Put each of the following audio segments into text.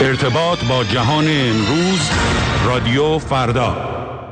ارتباط با جهان امروز، رادیو فردا.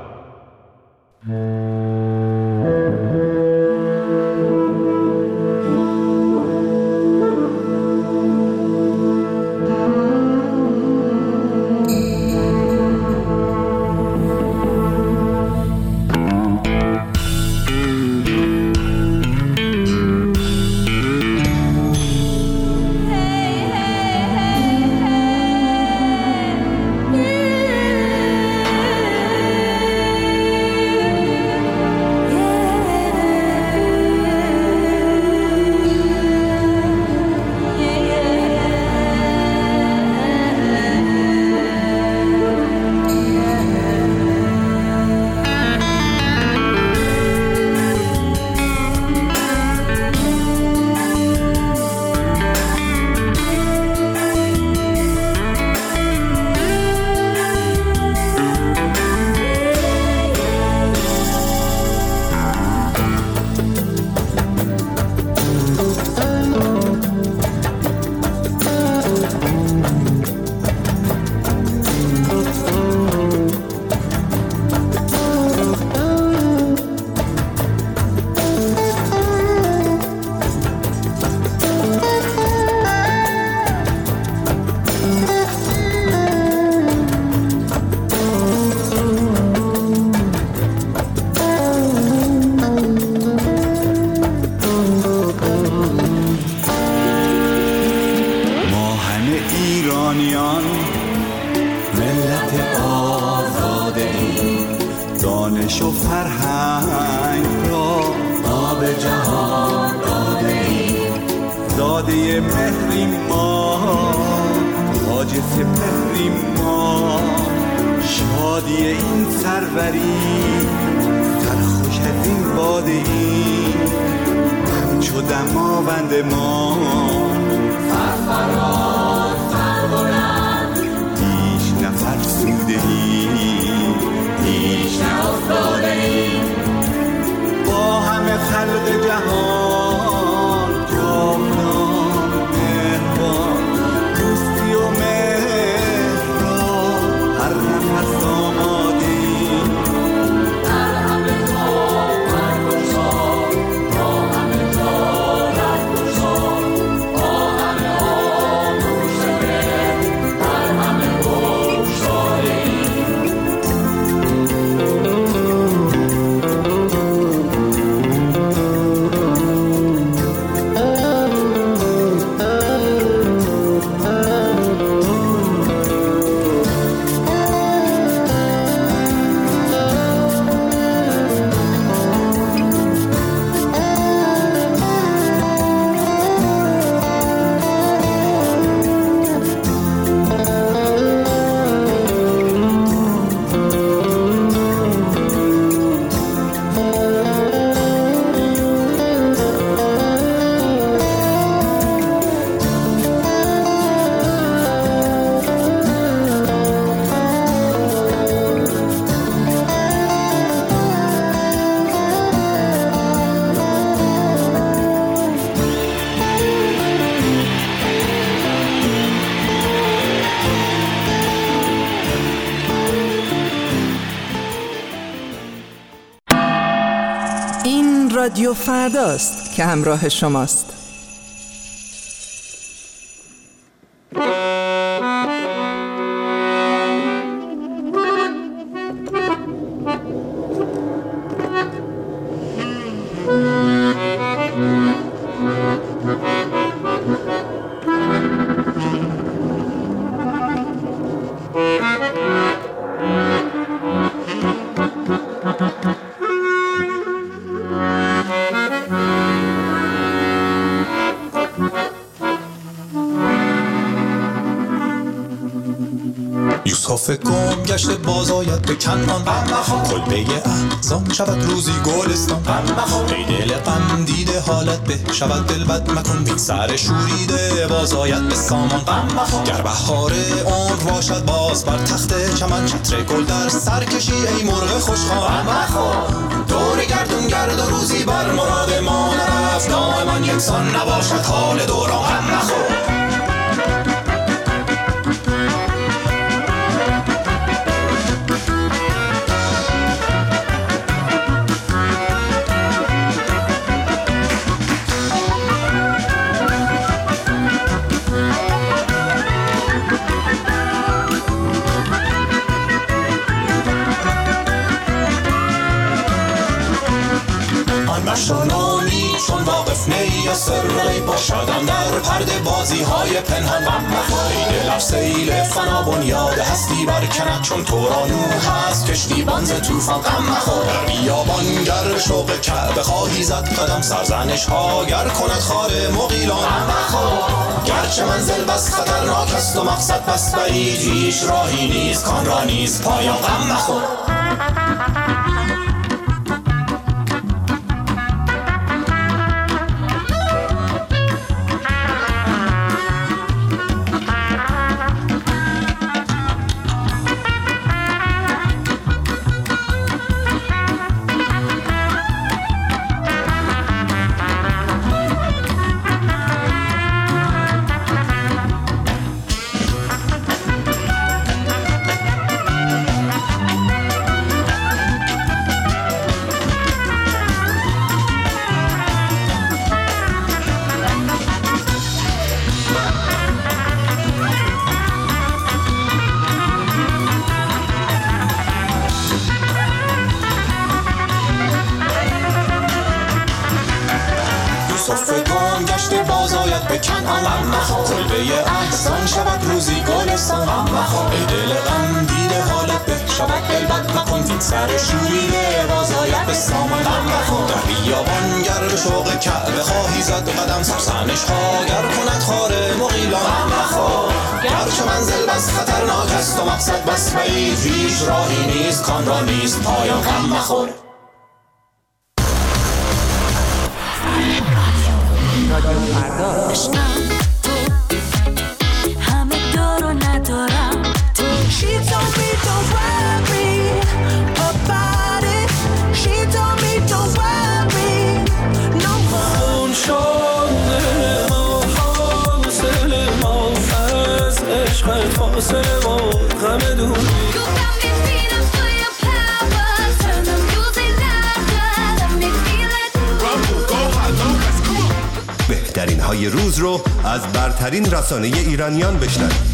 دانش و فرهنگ را آب جهان داده ایم، داده مهریم ما، تاج سپهریم ما، شادی این سروری سرخوش از این باده ایم، همچو دماوند ما سرفراز سربلند هیچ نفرسوده ایم، هیچ نافتاده ایم، با همه خلق جهان جاودان مهربان، دوستی و مهر را هر نفس آمادیم، در همه جا برگشا، با همه جا رهگشا، با همه آغوش مهر در همه بگشاده ایم. این رادیو فرداست که همراه شماست. یوسف گم گشته باز آید به کنعان، کلبه احزان شود روزی گلستان، ای دل غم دیده حالت به شود دل بد مکن، بی سر شوریده باز آید به سامان، گر بهار عمر باشد باز بر تخت چمن، چتر گل در سر کشی ای مرغ خوشخوان، دور گردون گرد و روزی بر مراد ما نرفت، دائما یکسان نباشد حال دوران، یا سر باشدم در پرده بازی های پنهان ای دلم سیل فنا بنیاد هستی برکند چون تو را نوح هست کشتی بانز توفان غم مخور در بیابان گر شوق کعبه خواهی زد قدم سرزنش ها گر کند خار مغیلان غم مخور گرچه منزل بس خطرناک است و مقصد بس بعید هیچ راهی نیست کان را نیست پایان غم مخور به کنعان غم مخور کلبه احسان شود روزی گلستان غم مخور ای دل غم دیده حالت به شود دلبد مکن این سر شوریده بازاید به سامان غم مخور در بیابان گر به شوق کعبه خواهی زد قدم سرزنش ها گر کند خار مغیلان غم مخور گرچه منزل بس خطرناک است و مقصد بس بعید هیچ راهی نیست کان را نیست پایان غم مخور عشقم تو همه دارو ندارم تو She told me don't worry about it She told me don't worry no more اون شانه ما حاصل ما از عشق فاصله ما غم دوری You got me feeling for your power Turn the music louder Let me feel it بهترین های روز رو از برترین رسانه ایرانیان بشنوید.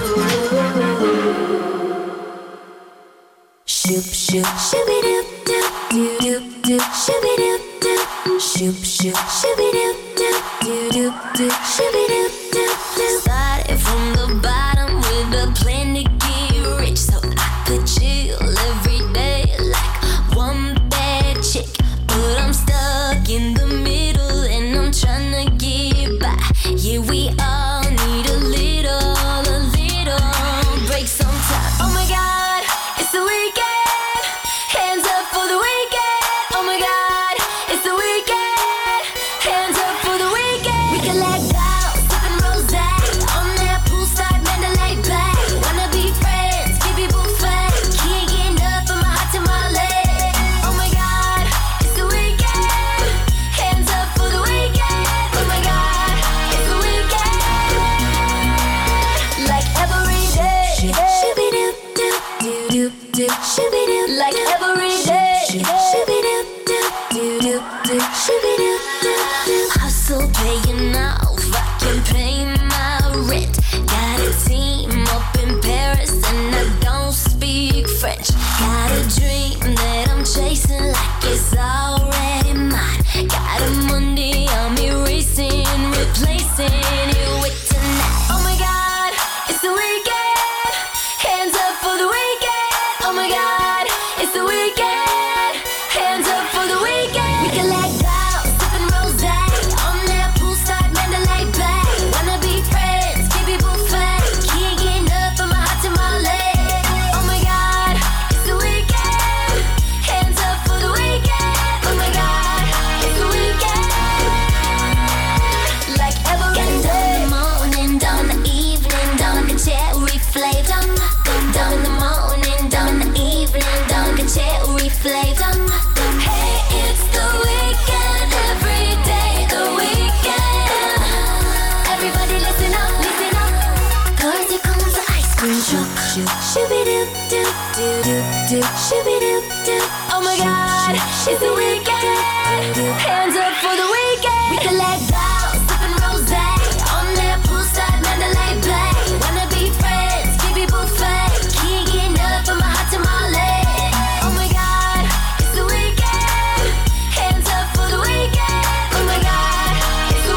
Shoop shoop shooby-doop doop doop doop shooby-doop doop shoop shoop shooby-doop doop doop doop shooby-doop doop started from the bottom with a plan to get rich so I could chill every day like one bad chick but I'm stuck in the middle and I'm trying to get by yeah we all need a little break sometime oh my god it's the weekend hands up for the weekend oh my god it's the weekend hands up for the weekend we can let go sipping rosé on that poolside Mandalay Bay wanna be friends give people fun can't get enough of my hot tamale oh my god it's the weekend hands up for the weekend oh my god it's the weekend like every day shooby-doop doop doop doop shooby-doop like every day shooby-doop doop doop doop shooby-doop doop hustle paying off I can pay my rent got a team up in Paris and I don't speak French got a dream that I'm chasing like it's already mine got a Monday I'm erasing replacing it with tonight oh my god it's the weekend hands up for the weekend oh my god it's the weekend hands up for the weekend we can let go sipping rosé on that poolside Mandalay Bay wanna be friends give people fun can't get enough of my hot tamale oh my god it's the weekend hands up for the weekend oh my god it's the weekend like every day down in the morning down in the evening down in the cherry flavor down in the morning down in the evening down in the cherry flavor hey it's the weekend every day the weekend everybody listen up cause here comes the ice cream truck shooby-doop doop doop doop shooby-doop doop oh my god it's the weekend hands up for the weekend we can let go sipping rosé on that poolside Mandalay Bay wanna be friends give people fun can't get enough of my hot tamale oh my god it's the weekend hands up for the weekend oh my god it's the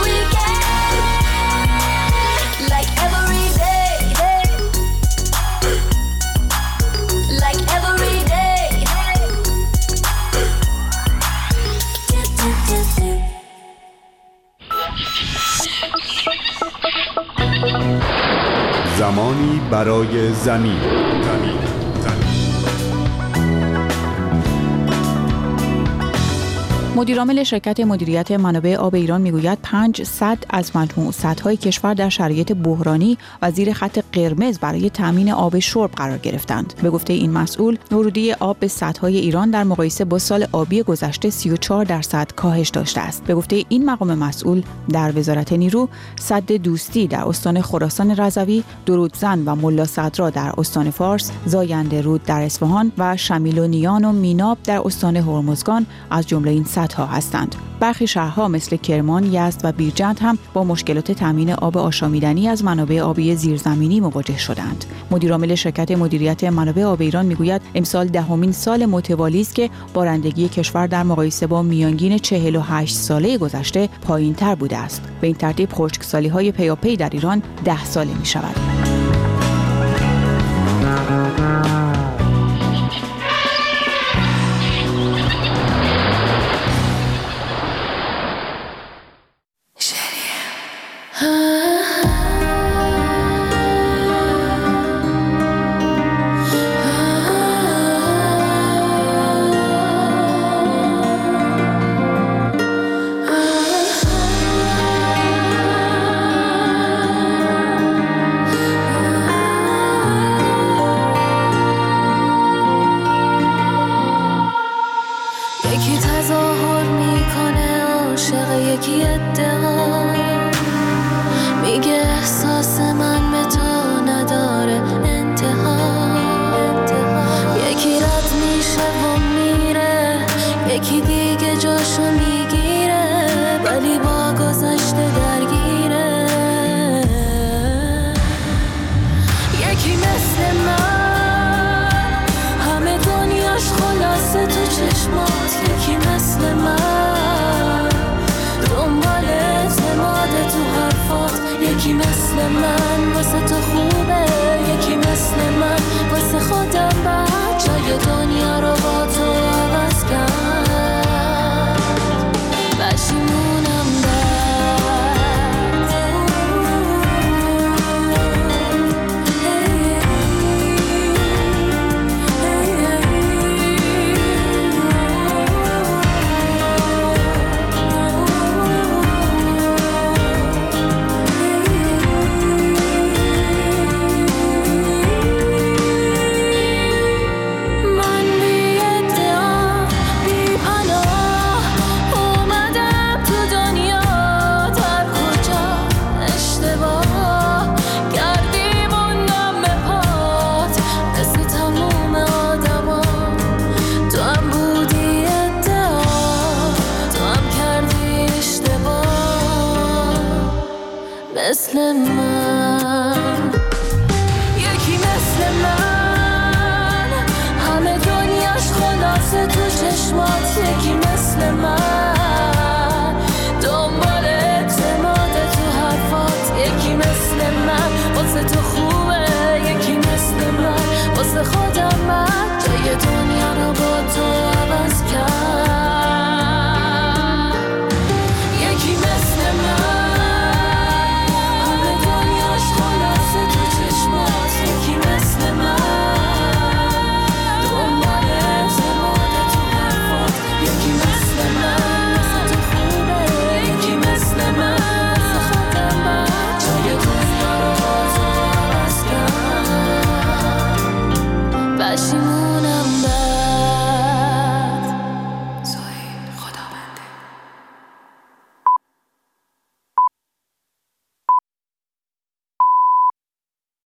زمانی برای زمین. مدیرعامل شرکت مدیریت منابع آب ایران میگوید 5 سد از مجموع سدهای کشور در شرایط بحرانی و زیر خط قرمز برای تامین آب شرب قرار گرفتند. به گفته این مسئول، ورودی آب به سدهای ایران در مقایسه با سال آبی گذشته 34% کاهش داشته است. به گفته این مقام مسئول، در وزارت نیرو، سد دوستی در استان خراسان رضوی، درودزن و ملا صدرا در استان فارس، زاینده رود در اصفهان و شمیل و نیان و میناب در استان هرمزگان از جمله این سدها هستند. برخی شهرها مثل کرمان، یزد و بیرجند هم با مشکلات تامین آب آشامیدنی از منابع آبی زیرزمینی مواجه شدند. مدیرعامل شرکت مدیریت منابع آب ایران میگوید امسال 10مین سال متوالی است که بارندگی کشور در مقایسه با میانگین 48 ساله گذشته پایین‌تر بوده است. به این ترتیب خشکسالی‌های پیاپی در ایران 10 ساله می‌شود. یکی تظاهر میکنه عاشق، یکی ادعا میگه احساس من به تو نداره انتها. یکی رد میشه و میره، یکی دیگه جاشو میگیره ولی با گذشته درگیره. یکی مثل من همه دنیاش خلاصه تو چشمات، یکی مثل من دنبال اعتماد تو حرفات، یکی مثل من واسه تو خوبه، یکی مثل من واسه خودم بعد جای دنیا رو با تو عوض کرد. پشیمونم مثل من، یکی مثل من همه دنیاش خلاصه تو چشمات، یکی